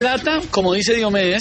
plata, como dice Diomedes,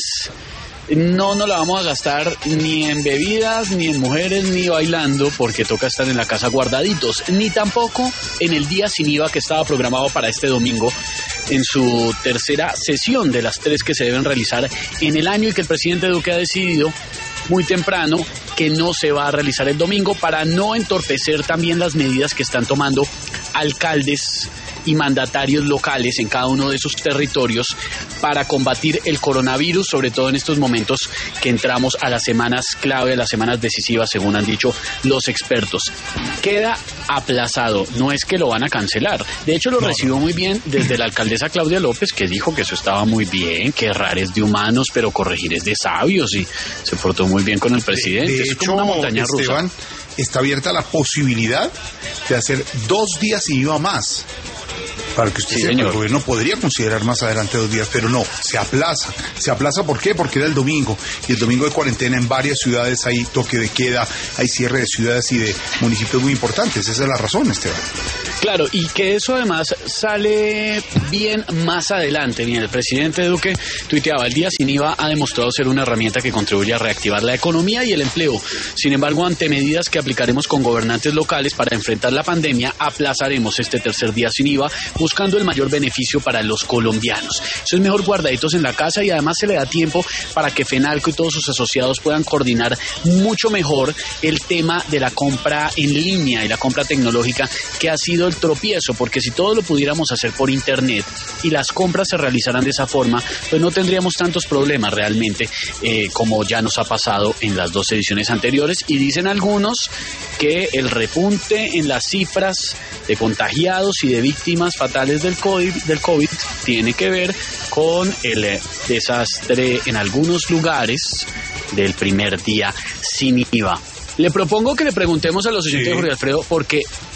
no nos la vamos a gastar ni en bebidas, ni en mujeres, ni bailando, porque toca estar en la casa guardaditos, ni tampoco en el día sin IVA que estaba programado para este domingo, en su tercera sesión de las 3 que se deben realizar en el año y que el presidente Duque ha decidido muy temprano que no se va a realizar el domingo para no entorpecer también las medidas que están tomando alcaldes y mandatarios locales en cada uno de sus territorios para combatir el coronavirus, sobre todo en estos momentos que entramos a las semanas clave, a las semanas decisivas, según han dicho los expertos. Queda aplazado, no es que lo van a cancelar. De hecho, lo recibió muy bien desde la alcaldesa Claudia López, que dijo que eso estaba muy bien, que errar es de humanos, pero corregir es de sabios, y se portó muy bien con el presidente. De es hecho, como una montaña rusa. Esteban, está abierta la posibilidad de hacer 2 días y IVA más. Para que usted sepa, el gobierno podría considerar más adelante 2 días, pero no, se aplaza. ¿Se aplaza por qué? Porque era el domingo, y el domingo de cuarentena en varias ciudades hay toque de queda, hay cierre de ciudades y de municipios muy importantes. Esa es la razón, Esteban. Claro, y que eso además sale bien más adelante. Bien, el presidente Duque tuiteaba: el día sin IVA ha demostrado ser una herramienta que contribuye a reactivar la economía y el empleo. Sin embargo, ante medidas que aplicaremos con gobernantes locales para enfrentar la pandemia, aplazaremos este tercer día sin IVA, buscando el mayor beneficio para los colombianos. Eso es mejor guardaditos en la casa, y además se le da tiempo para que FENALCO y todos sus asociados puedan coordinar mucho mejor el tema de la compra en línea y la compra tecnológica, que ha sido el tropiezo, porque si todo lo pudiéramos hacer por internet y las compras se realizaran de esa forma, pues no tendríamos tantos problemas realmente, como ya nos ha pasado en las 2 ediciones anteriores. Y dicen algunos que el repunte en las cifras de contagiados y de víctimas fatales del COVID tiene que ver con el desastre en algunos lugares del primer día sin IVA. Le propongo que le preguntemos a los oyentes de Jorge Alfredo, porque